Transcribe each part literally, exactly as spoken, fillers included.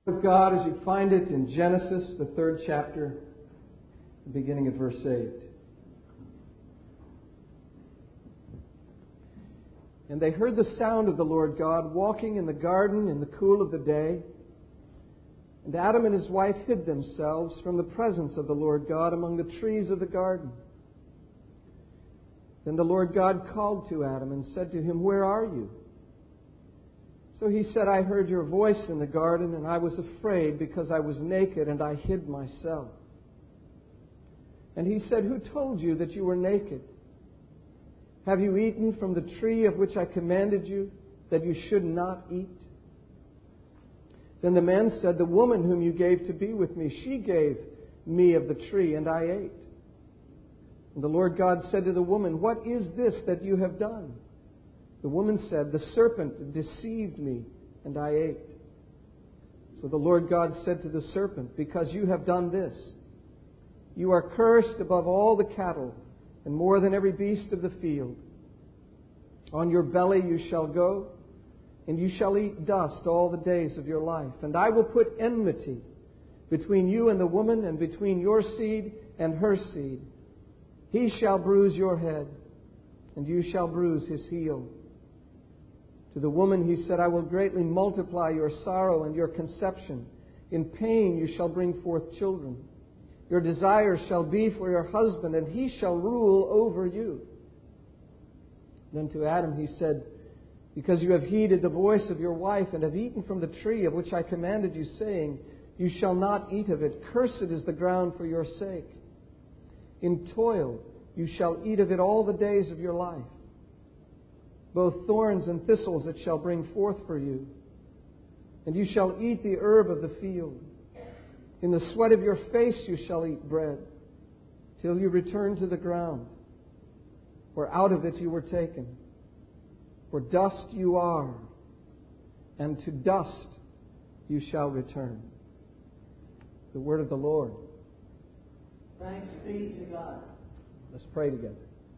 Of God as you find it in Genesis, the third chapter, beginning at verse eight. And they heard the sound of the Lord God walking in the garden in the cool of the day. And Adam and his wife hid themselves from the presence of the Lord God among the trees of the garden. Then the Lord God called to Adam and said to him, "Where are you?" So he said, "I heard your voice in the garden, and I was afraid because I was naked, and I hid myself." And he said, "Who told you that you were naked? Have you eaten from the tree of which I commanded you that you should not eat?" Then the man said, "The woman whom you gave to be with me, she gave me of the tree, and I ate." And the Lord God said to the woman, "What is this that you have done?" The woman said, "The serpent deceived me, and I ate." So the Lord God said to the serpent, "Because you have done this, you are cursed above all the cattle, and more than every beast of the field. On your belly you shall go, and you shall eat dust all the days of your life. And I will put enmity between you and the woman, and between your seed and her seed. He shall bruise your head, and you shall bruise his heel." To the woman he said, "I will greatly multiply your sorrow and your conception. In pain you shall bring forth children. Your desire shall be for your husband, and he shall rule over you." Then to Adam he said, "Because you have heeded the voice of your wife, and have eaten from the tree of which I commanded you, saying, 'You shall not eat of it,' cursed is the ground for your sake. In toil you shall eat of it all the days of your life. Both thorns and thistles it shall bring forth for you. And you shall eat the herb of the field. In the sweat of your face you shall eat bread, till you return to the ground, for out of it you were taken. For dust you are, and to dust you shall return." The word of the Lord. Thanks be to God. Let's pray together.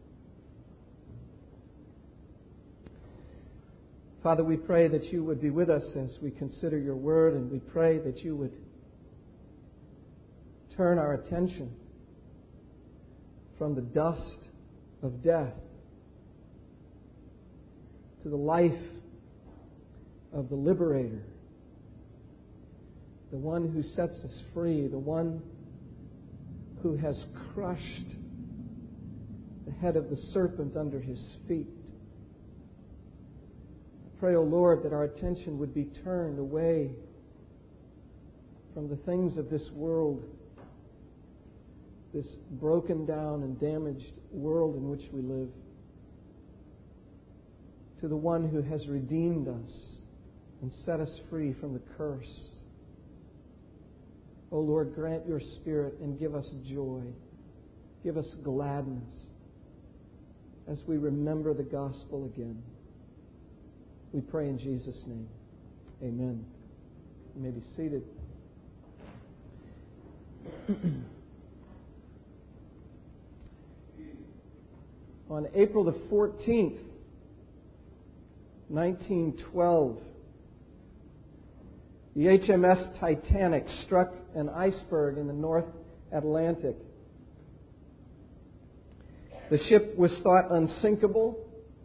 Father, we pray that you would be with us as we consider your word, and we pray that you would turn our attention from the dust of death to the life of the liberator, the one who sets us free, the one who has crushed the head of the serpent under his feet. Pray, O Lord, that our attention would be turned away from the things of this world, this broken down and damaged world in which we live, to the one who has redeemed us and set us free from the curse. O Lord, grant your Spirit and give us joy. Give us gladness as we remember the gospel again. We pray in Jesus' name. Amen. You may be seated. On April the fourteenth, nineteen twelve, the H M S Titanic struck an iceberg in the North Atlantic. The ship was thought unsinkable,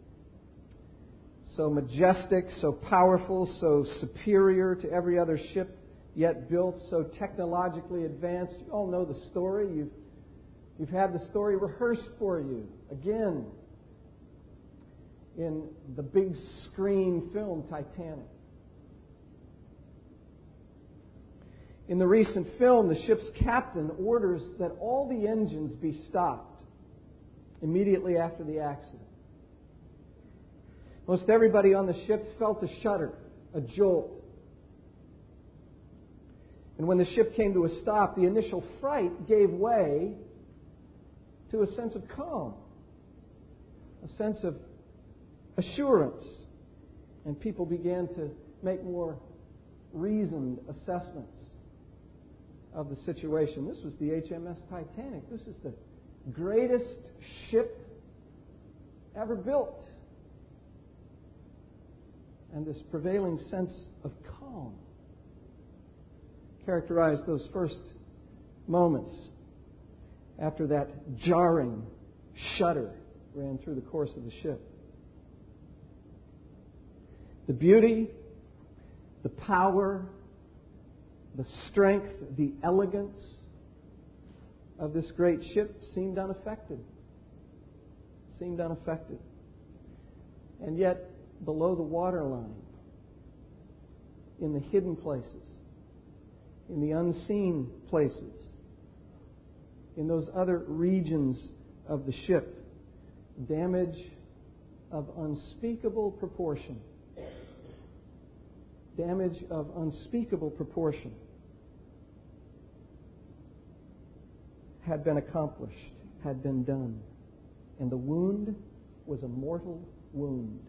so majestic, so powerful, so superior to every other ship yet built, so technologically advanced. You all know the story. You've, you've had the story rehearsed for you again in the big screen film Titanic. In the recent film, the ship's captain orders that all the engines be stopped immediately after the accident. Most everybody on the ship felt a shudder, a jolt. And when the ship came to a stop, the initial fright gave way to a sense of calm, a sense of assurance. And people began to make more reasoned assessments of the situation. This was the H M S Titanic. This is the greatest ship ever built. And this prevailing sense of calm characterize those first moments after that jarring shudder ran through the course of the ship. The beauty, the power, the strength, the elegance of this great ship seemed unaffected. Seemed unaffected. And yet, below the waterline, in the hidden places, in the unseen places, in those other regions of the ship, damage of unspeakable proportion, damage of unspeakable proportion had been accomplished, had been done. And the wound was a mortal wound.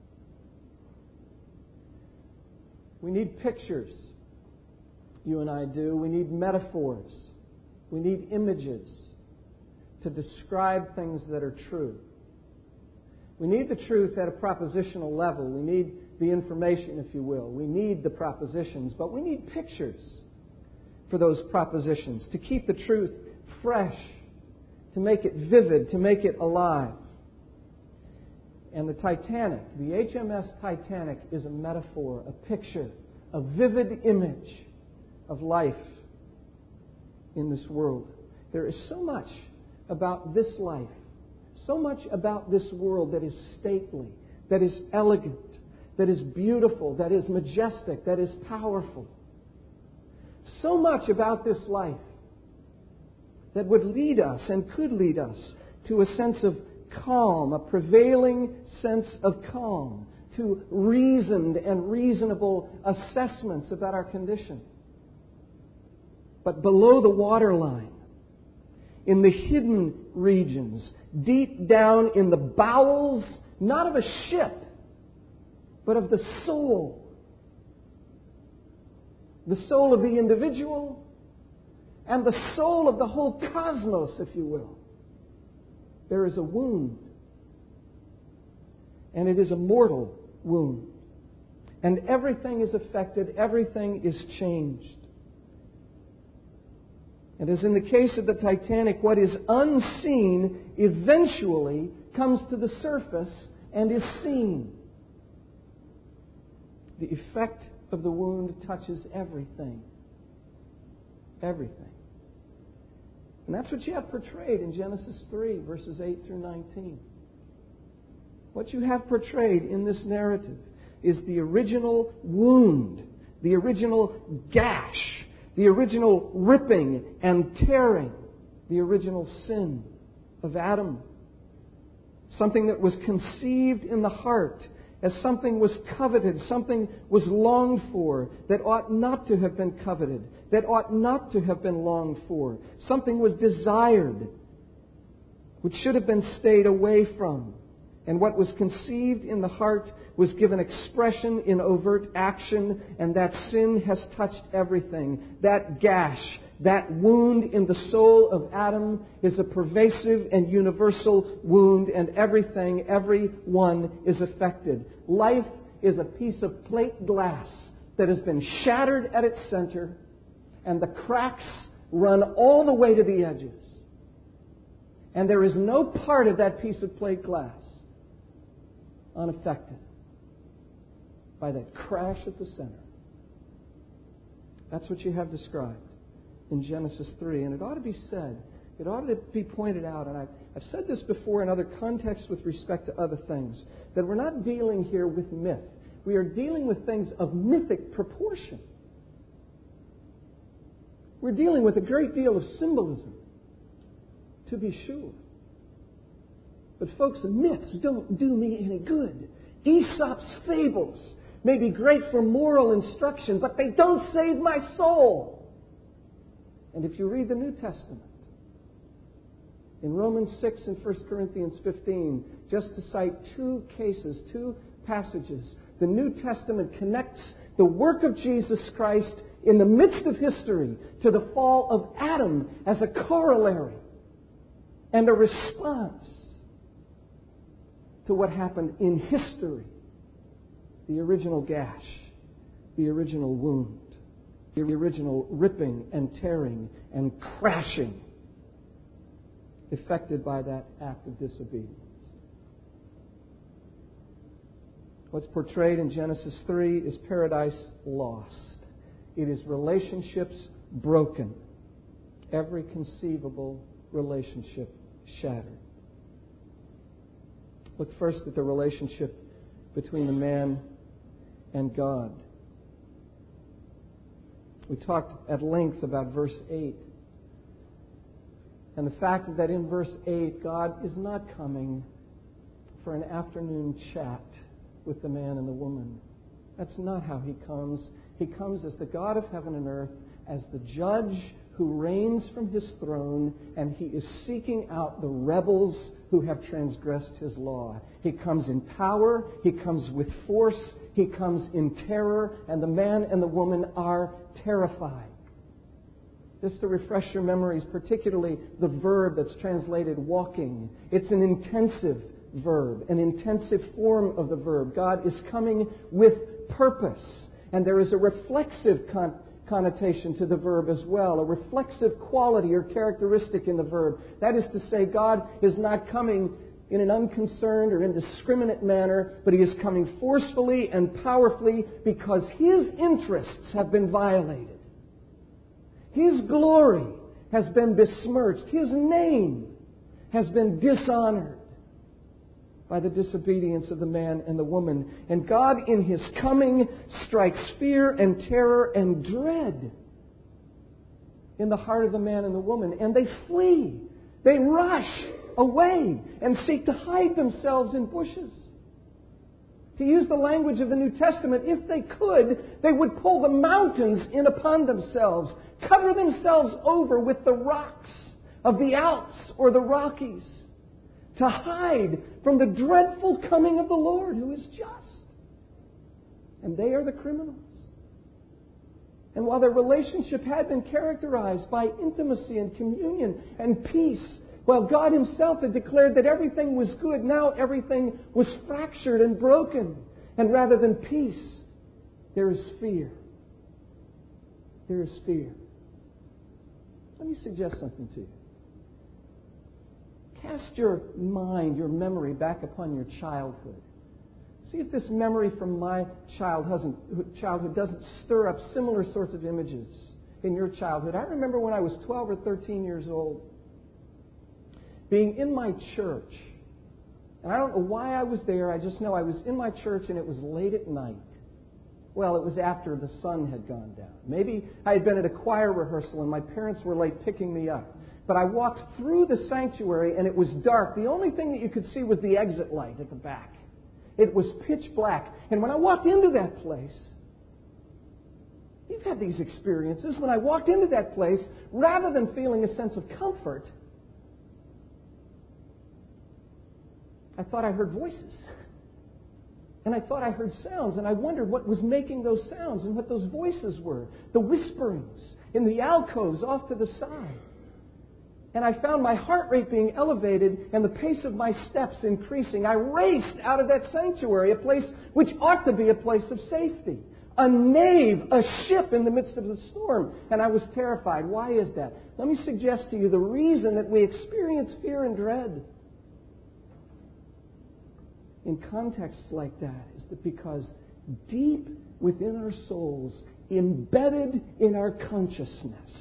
We need pictures, you and I do. We need metaphors. We need images to describe things that are true. We need the truth at a propositional level. We need the information, if you will. We need the propositions, but we need pictures for those propositions to keep the truth fresh, to make it vivid, to make it alive. And the Titanic, the H M S Titanic, is a metaphor, a picture, a vivid image of life in this world. There is so much about this life, so much about this world that is stately, that is elegant, that is beautiful, that is majestic, that is powerful. So much about this life that would lead us and could lead us to a sense of calm, a prevailing sense of calm, to reasoned and reasonable assessments about our condition. But below the waterline, in the hidden regions, deep down in the bowels, not of a ship, but of the soul, the soul of the individual, and the soul of the whole cosmos, if you will, there is a wound. And it is a mortal wound. And everything is affected, everything is changed. And as in the case of the Titanic, what is unseen eventually comes to the surface and is seen. The effect of the wound touches everything. Everything. And that's what you have portrayed in Genesis three, verses eight through nineteen. What you have portrayed in this narrative is the original wound, the original gash, the original ripping and tearing, the original sin of Adam. Something that was conceived in the heart as something was coveted, something was longed for that ought not to have been coveted, that ought not to have been longed for. Something was desired, which should have been stayed away from. And what was conceived in the heart was given expression in overt action, and that sin has touched everything. That gash, that wound in the soul of Adam is a pervasive and universal wound, and everything, everyone is affected. Life is a piece of plate glass that has been shattered at its center, and the cracks run all the way to the edges. And there is no part of that piece of plate glass unaffected by that crash at the center. That's what you have described in Genesis three. And it ought to be said, it ought to be pointed out, and I've, I've said this before in other contexts with respect to other things, that we're not dealing here with myth. We are dealing with things of mythic proportion. We're dealing with a great deal of symbolism, to be sure. But folks, myths don't do me any good. Aesop's fables may be great for moral instruction, but they don't save my soul. And if you read the New Testament, in Romans six and First Corinthians fifteen, just to cite two cases, two passages, the New Testament connects the work of Jesus Christ in the midst of history to the fall of Adam as a corollary and a response to what happened in history, the original gash, the original wound. the original ripping and tearing and crashing effected by that act of disobedience. What's portrayed in Genesis three is paradise lost. It is relationships broken. Every conceivable relationship shattered. Look first at the relationship between the man and God. We talked at length about verse eight. And the fact that in verse eight, God is not coming for an afternoon chat with the man and the woman. That's not how He comes. He comes as the God of heaven and earth, as the judge who reigns from His throne, and He is seeking out the rebels who have transgressed His law. He comes in power, He comes with force, He comes in terror, and the man and the woman are terrified. Just to refresh your memories, particularly the verb that's translated walking. It's an intensive verb, an intensive form of the verb. God is coming with purpose. And there is a reflexive con- connotation to the verb as well, a reflexive quality or characteristic in the verb. That is to say, God is not coming in an unconcerned or indiscriminate manner, but He is coming forcefully and powerfully because His interests have been violated. His glory has been besmirched. His name has been dishonored by the disobedience of the man and the woman. And God, in His coming, strikes fear and terror and dread in the heart of the man and the woman. And they flee. They rush away and seek to hide themselves in bushes. To use the language of the New Testament, if they could, they would pull the mountains in upon themselves, cover themselves over with the rocks of the Alps or the Rockies, to hide from the dreadful coming of the Lord who is just. And they are the criminals. And while their relationship had been characterized by intimacy and communion and peace, while God Himself had declared that everything was good, now everything was fractured and broken. And rather than peace, there is fear. There is fear. Let me suggest something to you. Cast your mind, your memory back upon your childhood. See if this memory from my child doesn't, childhood doesn't stir up similar sorts of images in your childhood. I remember when I was twelve or thirteen years old, being in my church. And I don't know why I was there. I just know I was in my church and it was late at night. Well, it was after the sun had gone down. Maybe I had been at a choir rehearsal and my parents were late picking me up. But I walked through the sanctuary and it was dark. The only thing that you could see was the exit light at the back. It was pitch black. And when I walked into that place, you've had these experiences. When I walked into that place, rather than feeling a sense of comfort, I thought I heard voices. And I thought I heard sounds. And I wondered what was making those sounds and what those voices were. The whisperings in the alcoves off to the side. And I found my heart rate being elevated and the pace of my steps increasing. I raced out of that sanctuary, a place which ought to be a place of safety. A nave, a ship in the midst of the storm. And I was terrified. Why is that? Let me suggest to you the reason that we experience fear and dread in contexts like that is that because deep within our souls, embedded in our consciousness,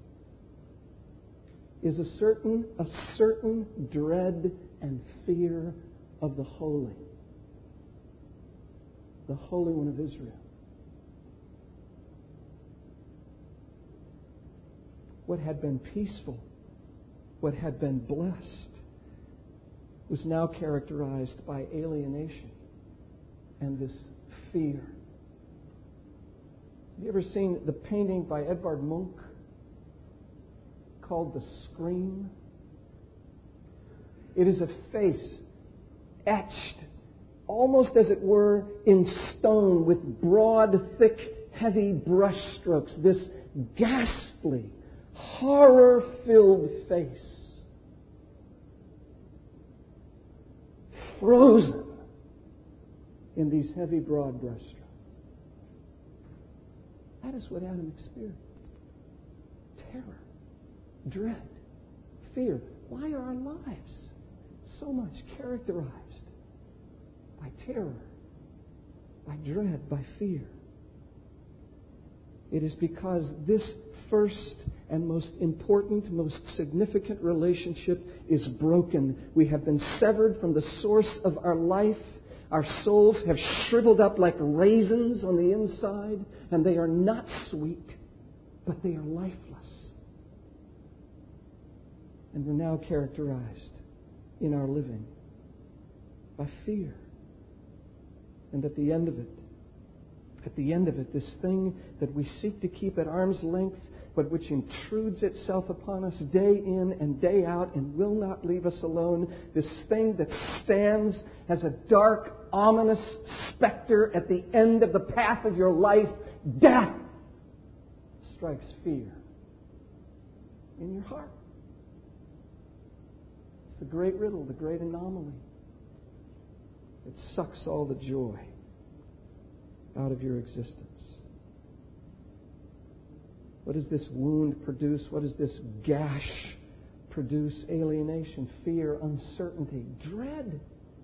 is a certain a certain dread and fear of the holy, the Holy One of Israel. What had been peaceful, what had been blessed, was now characterized by alienation and this fear. Have you ever seen the painting by Edvard Munch called The Scream? It is a face etched, almost as it were, in stone with broad, thick, heavy brush strokes. This ghastly, horror-filled face. Frozen in these heavy, broad brushstrokes. That is what Adam experienced. Terror, dread, fear. Why are our lives so much characterized by terror, by dread, by fear? It is because this first and most important, most significant relationship is broken. We have been severed from the source of our life. Our souls have shriveled up like raisins on the inside, and they are not sweet, but they are lifeless. And we're now characterized in our living by fear. And at the end of it, at the end of it, this thing that we seek to keep at arm's length, but which intrudes itself upon us day in and day out and will not leave us alone, this thing that stands as a dark, ominous specter at the end of the path of your life, death, strikes fear in your heart. It's the great riddle, the great anomaly. It sucks all the joy out of your existence. What does this wound produce? What does this gash produce? Alienation, fear, uncertainty, dread.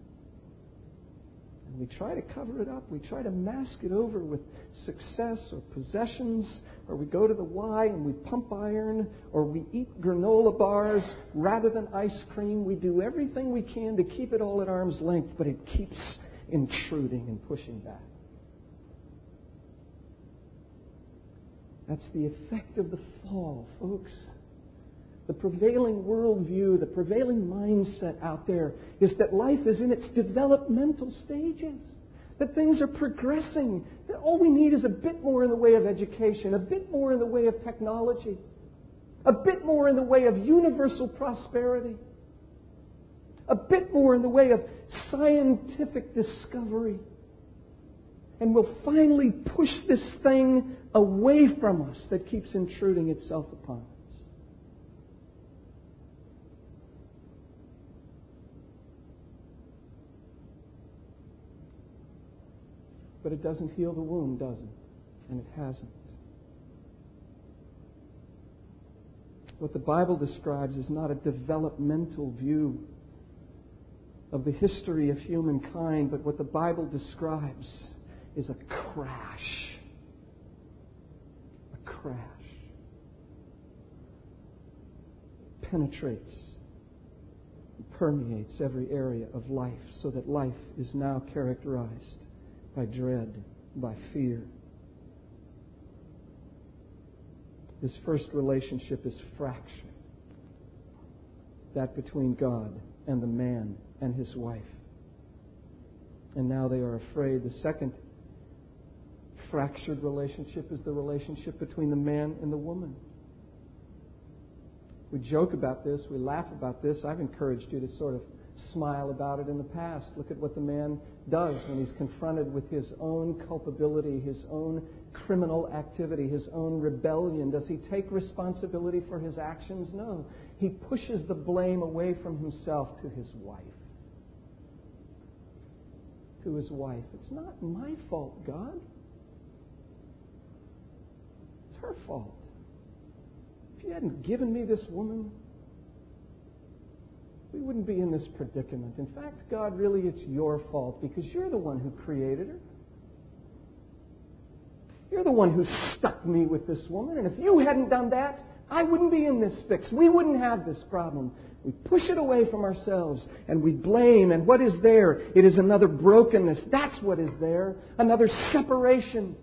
And we try to cover it up. We try to mask it over with success or possessions, or we go to the Y and we pump iron, or we eat granola bars rather than ice cream. We do everything we can to keep it all at arm's length, but it keeps intruding and pushing back. That's the effect of the fall, folks. The prevailing worldview, the prevailing mindset out there is that life is in its developmental stages, that things are progressing, that all we need is a bit more in the way of education, a bit more in the way of technology, a bit more in the way of universal prosperity, a bit more in the way of scientific discovery. And we'll finally push this thing away from us that keeps intruding itself upon us. But it doesn't heal the wound, does it? And it hasn't. What the Bible describes is not a developmental view of the history of humankind, but what the Bible describes is a crash. A crash. It penetrates, permeates every area of life, so that life is now characterized by dread, by fear. This first relationship is fractured. That between God and the man and his wife. And now they are afraid. The second fractured relationship is the relationship between the man and the woman. We joke about this, we laugh about this. I've encouraged you to sort of smile about it in the past. Look at what the man does when he's confronted with his own culpability, his own criminal activity, his own rebellion. Does he take responsibility for his actions? No. He pushes the blame away from himself to his wife. To his wife. It's not my fault, God. It's her fault. If you hadn't given me this woman, we wouldn't be in this predicament. In fact, God, really, it's your fault because you're the one who created her. You're the one who stuck me with this woman. And if you hadn't done that, I wouldn't be in this fix. We wouldn't have this problem. We push it away from ourselves and we blame. And what is there? It is another brokenness. That's what is there. Another separation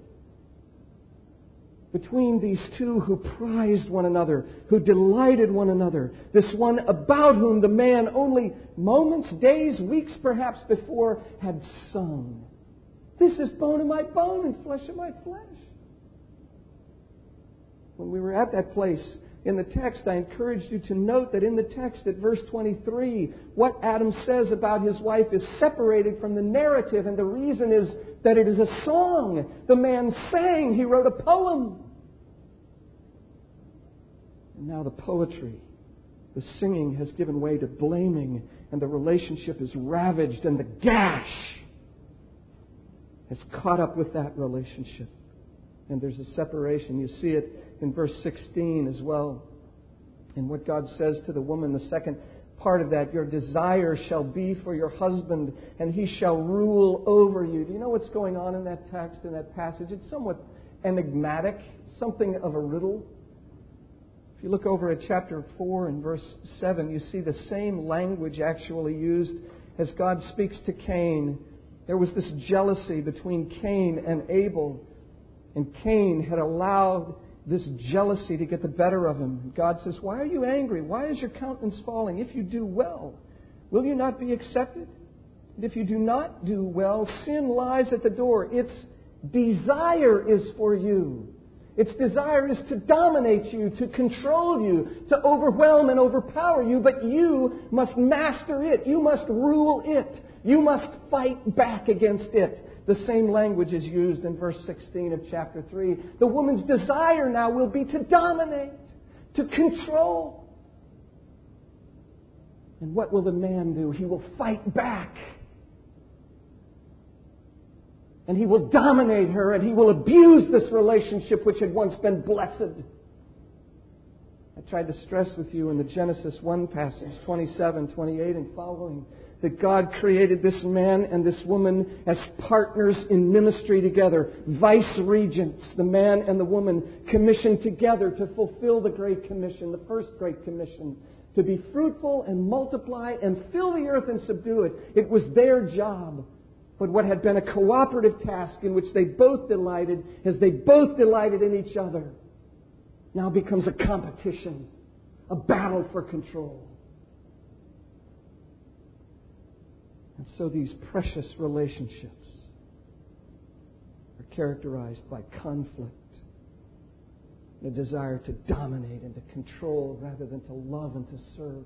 between these two who prized one another, who delighted one another. This one about whom the man only moments, days, weeks perhaps before had sung. This is bone of my bone and flesh of my flesh. When we were at that place in the text, I encouraged you to note that in the text at verse twenty-three, what Adam says about his wife is separated from the narrative, and the reason is that it is a song. The man sang. He wrote a poem. And now the poetry, the singing has given way to blaming, and the relationship is ravaged, and the gash has caught up with that relationship. and there's a separation. You see it in verse sixteen as well. And what God says to the woman, the second part of that, your desire shall be for your husband, and he shall rule over you. Do you know what's going on in that text, in that passage? It's somewhat enigmatic, something of a riddle. If you look over at chapter four and verse seven, you see the same language actually used as God speaks to Cain. There was this jealousy between Cain and Abel, and Cain had allowed this jealousy to get the better of him. God says, why are you angry? Why is your countenance falling? If you do well, will you not be accepted? And if you do not do well, sin lies at the door. Its desire is for you. Its desire is to dominate you, to control you, to overwhelm and overpower you, but you must master it. You must rule it. You must fight back against it. The same language is used in verse sixteen of chapter three. The woman's desire now will be to dominate, to control. And what will the man do? He will fight back. And he will dominate her, and he will abuse this relationship which had once been blessed. I tried to stress with you in the Genesis one passage, twenty-seven, twenty-eight and following, that God created this man and this woman as partners in ministry together, vice regents, the man and the woman commissioned together to fulfill the Great Commission, the first Great Commission, to be fruitful and multiply and fill the earth and subdue it. It was their job. But what had been a cooperative task in which they both delighted, as they both delighted in each other, now becomes a competition, a battle for control. And so these precious relationships are characterized by conflict, a desire to dominate and to control rather than to love and to serve.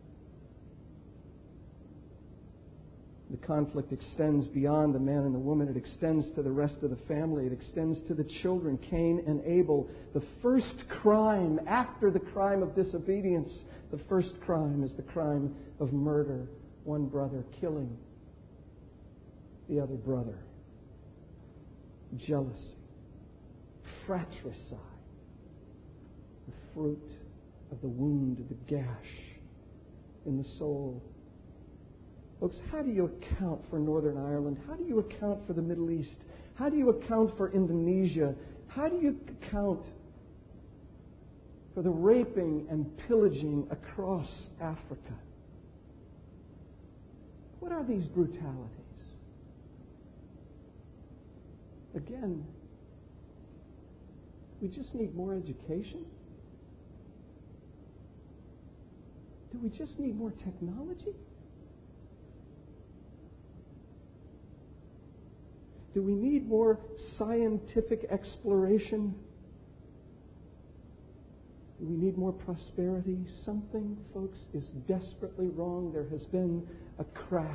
The conflict extends beyond the man and the woman. It extends to the rest of the family. It extends to the children, Cain and Abel. The first crime after the crime of disobedience, the first crime is the crime of murder. One brother killing the other brother. Jealousy. Fratricide. The fruit of the wound, the gash in the soul. Folks, how do you account for Northern Ireland? How do you account for the Middle East? How do you account for Indonesia? How do you account for the raping and pillaging across Africa? What are these brutalities? Again, we just need more education? Do we just need more technology? Do we need more scientific exploration? Do we need more prosperity? Something, folks, is desperately wrong. There has been a crash.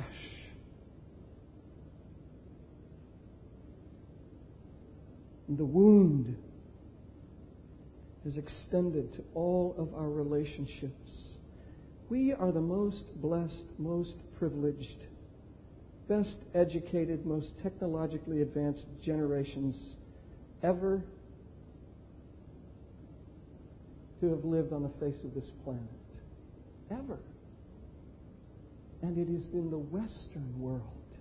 And the wound has extended to all of our relationships. We are the most blessed, most privileged, best educated, most technologically advanced generations ever to have lived on the face of this planet. Ever. And it is in the Western world.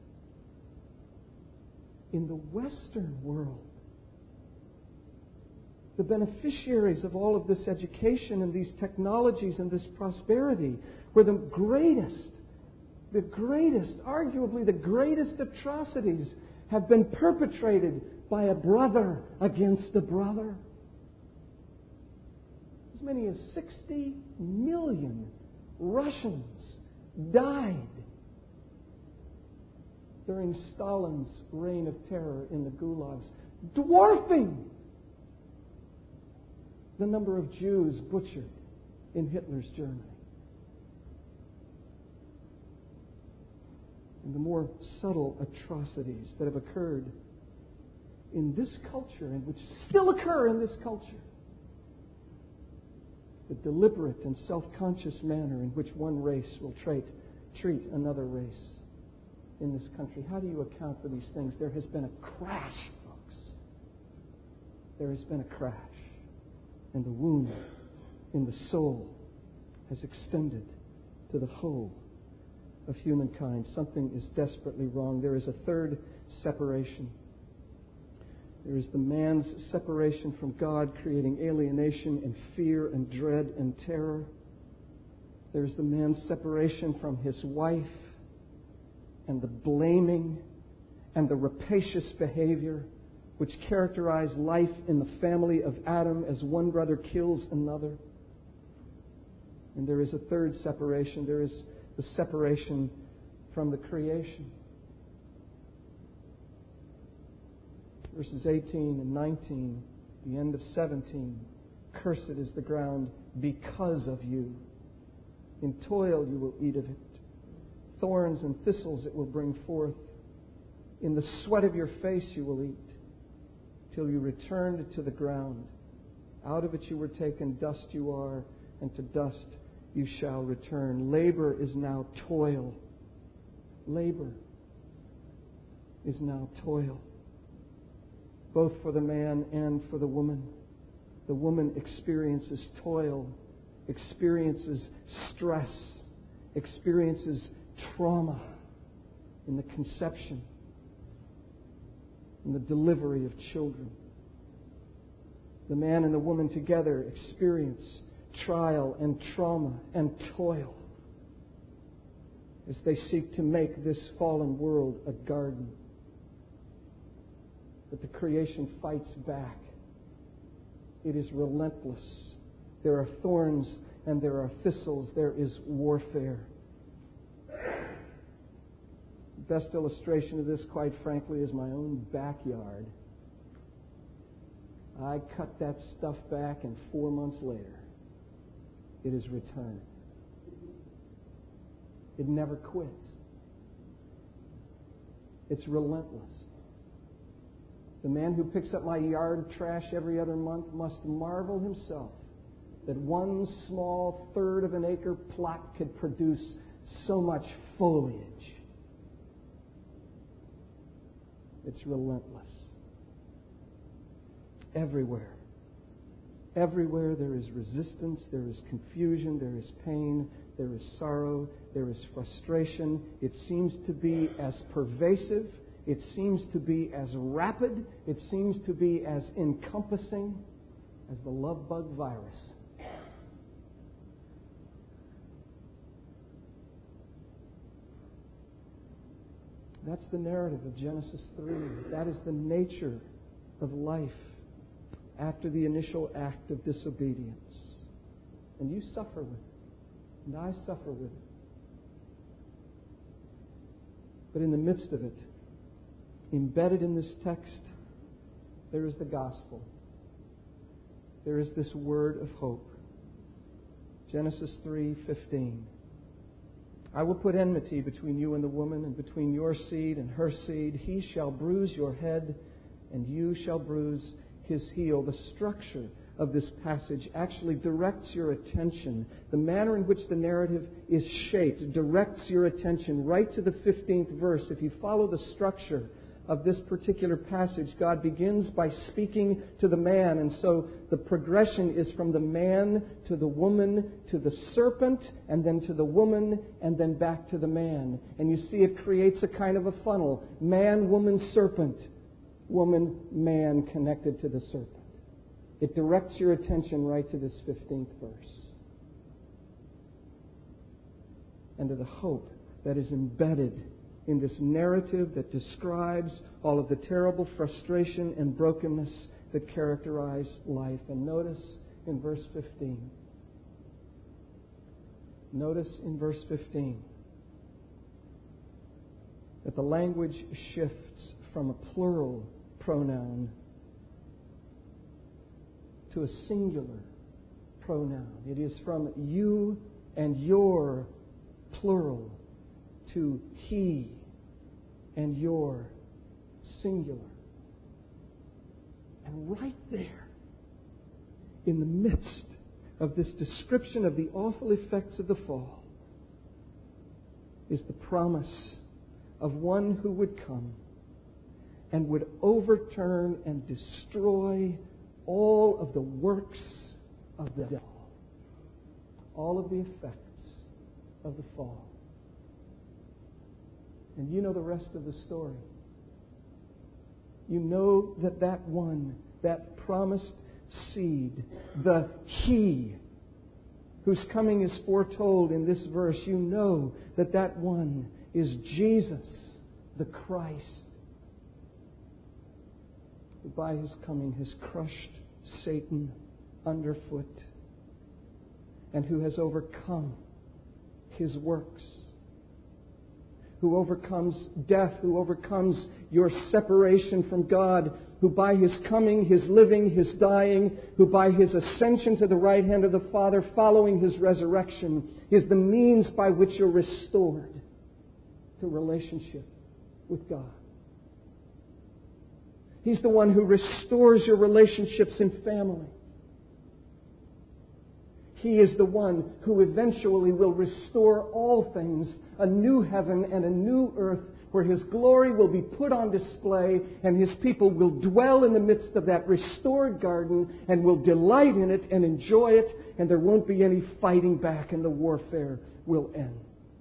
In the Western world. The beneficiaries of all of this education and these technologies and this prosperity were the greatest The greatest, arguably the greatest atrocities have been perpetrated by a brother against a brother. As many as sixty million Russians died during Stalin's reign of terror in the gulags, dwarfing the number of Jews butchered in Hitler's Germany. And the more subtle atrocities that have occurred in this culture and which still occur in this culture. The deliberate and self-conscious manner in which one race will treat, treat another race in this country. How do you account for these things? There has been a crash, folks. there has been a crash, and the wound in the soul has extended to the whole of humankind. Something is desperately wrong. There is a third separation. There is the man's separation from God, creating alienation and fear and dread and terror. There is the man's separation from his wife, and the blaming and the rapacious behavior which characterize life in the family of Adam as one brother kills another. And there is a third separation. There is the separation from the creation. Verses eighteen and nineteen, the end of seventeen. Cursed is the ground because of you. In toil you will eat of it. Thorns and thistles it will bring forth. In the sweat of your face you will eat, till you return to the ground. Out of it you were taken, dust you are, and to dust you shall return. Labor is now toil. Labor is now toil, both for the man and for the woman. The woman experiences toil, experiences stress, experiences trauma in the conception and the delivery of children. The man and the woman together experience trial and trauma and toil as they seek to make this fallen world a garden. But the creation fights back. It is relentless. There are thorns and there are thistles. There is warfare. The best illustration of this, quite frankly, is my own backyard. I cut that stuff back, and four months later, it is returned. It never quits. It's relentless. The man who picks up my yard trash every other month must marvel himself that one small third of an acre plot could produce so much foliage. It's relentless. Everywhere. Everywhere there is resistance, there is confusion, there is pain, there is sorrow, there is frustration. It seems to be as pervasive, it seems to be as rapid, it seems to be as encompassing as the love bug virus. That's the narrative of Genesis three. That is the nature of life after the initial act of disobedience. And you suffer with it. And I suffer with it. But in the midst of it, embedded in this text, there is the gospel. There is this word of hope. Genesis three fifteen. I will put enmity between you and the woman, and between your seed and her seed. He shall bruise your head, and you shall bruise his heel. The structure of this passage actually directs your attention. The manner in which the narrative is shaped directs your attention right to the fifteenth verse. If you follow the structure of this particular passage, God begins by speaking to the man. And so the progression is from the man to the woman to the serpent, and then to the woman, and then back to the man. And you see it creates a kind of a funnel. Man, woman, serpent. Woman, man connected to the serpent. It directs your attention right to this fifteenth verse. And to the hope that is embedded in this narrative that describes all of the terrible frustration and brokenness that characterize life. And notice in verse fifteen. Notice in verse fifteen that the language shifts from a plural pronoun to a singular pronoun. It is from you and your plural to he and your singular. And right there, in the midst of this description of the awful effects of the fall, is the promise of one who would come and would overturn and destroy all of the works of the devil, all of the effects of the fall. And you know the rest of the story. You know that that one, that promised seed, the He whose coming is foretold in this verse, you know that that one is Jesus, the Christ, who by His coming has crushed Satan underfoot and who has overcome his works, who overcomes death, who overcomes your separation from God, who by His coming, His living, His dying, who by His ascension to the right hand of the Father following His resurrection is the means by which you're restored to relationship with God. He's the one who restores your relationships in family. He is the one who eventually will restore all things, a new heaven and a new earth where His glory will be put on display and His people will dwell in the midst of that restored garden and will delight in it and enjoy it, and there won't be any fighting back and the warfare will end.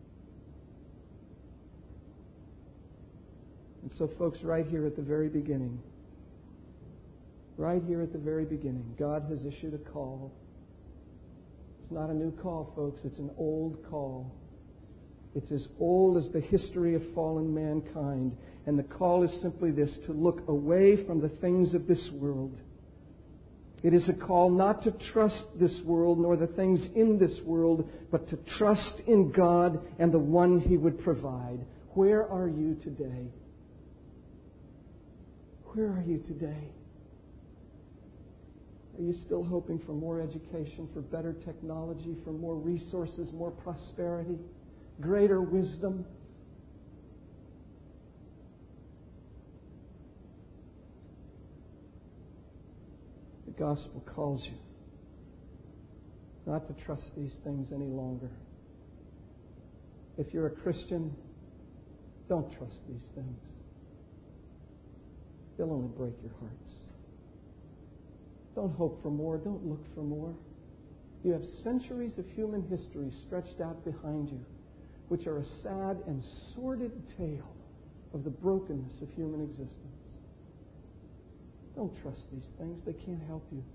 And so, folks, right here at the very beginning, right here at the very beginning, God has issued a call. It's not a new call, folks. It's an old call. It's as old as the history of fallen mankind. And the call is simply this: to look away from the things of this world. It is a call not to trust this world nor the things in this world, but to trust in God and the one He would provide. Where are you today? Where are you today? Are you still hoping for more education, for better technology, for more resources, more prosperity, greater wisdom? The gospel calls you not to trust these things any longer. If you're a Christian, don't trust these things. They'll only break your hearts. Don't hope for more. Don't look for more. You have centuries of human history stretched out behind you, which are a sad and sordid tale of the brokenness of human existence. Don't trust these things. They can't help you.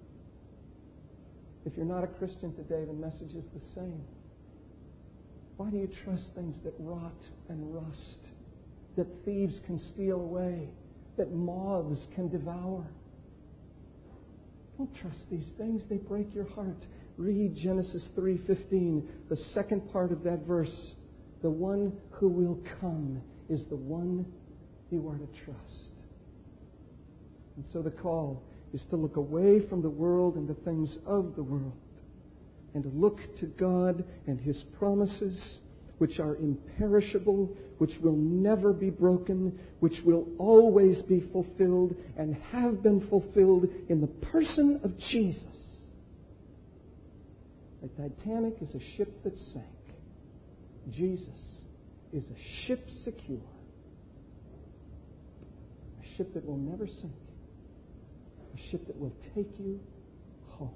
If you're not a Christian today, the message is the same. Why do you trust things that rot and rust, that thieves can steal away, that moths can devour? Don't trust these things. They break your heart. Read Genesis three fifteen, the second part of that verse. The one who will come is the one you are to trust. And so the call is to look away from the world and the things of the world and to look to God and His promises, which are imperishable, which will never be broken, which will always be fulfilled and have been fulfilled in the person of Jesus. The Titanic is a ship that sank. Jesus is a ship secure. A ship that will never sink. A ship that will take you home.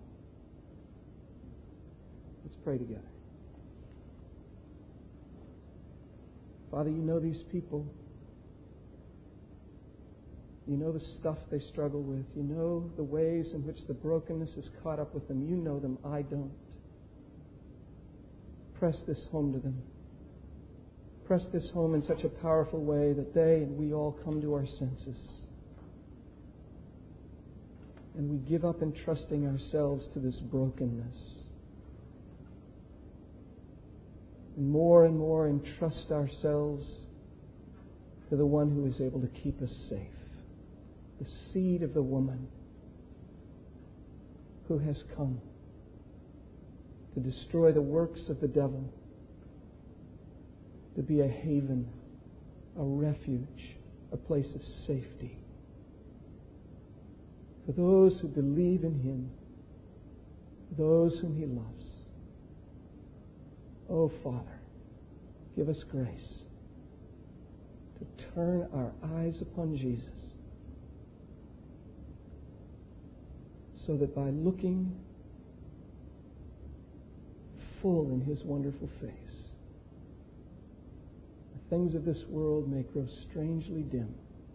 Let's pray together. Father, you know these people. You know the stuff they struggle with. You know the ways in which the brokenness is caught up with them. You know them. I don't. Press this home to them. Press this home in such a powerful way that they and we all come to our senses. And we give up entrusting ourselves to this brokenness. And more and more entrust ourselves to the one who is able to keep us safe. The seed of the woman who has come to destroy the works of the devil, to be a haven, a refuge, a place of safety for those who believe in Him, those whom He loves. Oh, Father, give us grace to turn our eyes upon Jesus so that by looking full in His wonderful face, the things of this world may grow strangely dim.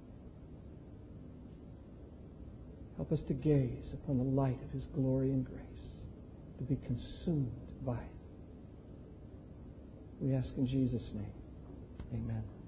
Help us to gaze upon the light of His glory and grace, to be consumed by it. We ask in Jesus' name. Amen.